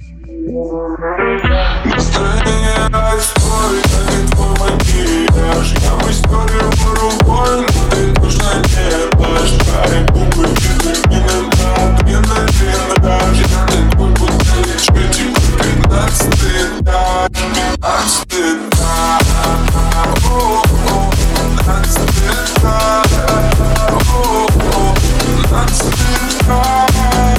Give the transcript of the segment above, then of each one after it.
Настроение отстой, а не твой макияж. Я в историю рукой, но ты точно не плачь. Твои губы витамином адреналин раш. Ты твой бутылочка, типа 15-й этаж. 15-й этаж. 15-й этаж. 15-й этаж.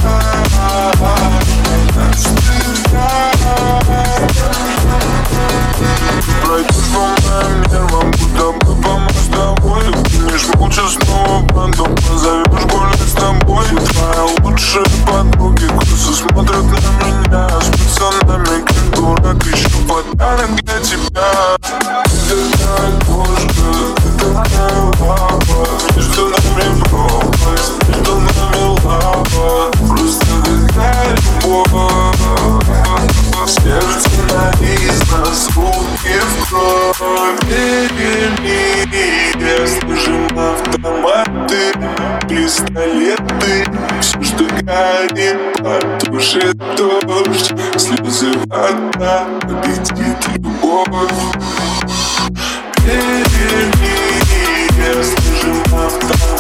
Пройдешь по моим нервам, будто бы по мостовой. Примешь молча снова бандом, позовешь гулять с тобой. Твои лучшие подруги косо смотрят на меня. С пацанами как дурак, ищу подарок для тебя. Ты такая кошка, ты такая лапа. Между нами пропасть, между нами лава. Просто такая любовь. Сердце нависло, руки в кровь. Перемирие, слышим автоматы, пистолеты. Все, что горит, потушит дождь. Слезы, вода, победит любовь. Перемирие, слышим автоматы.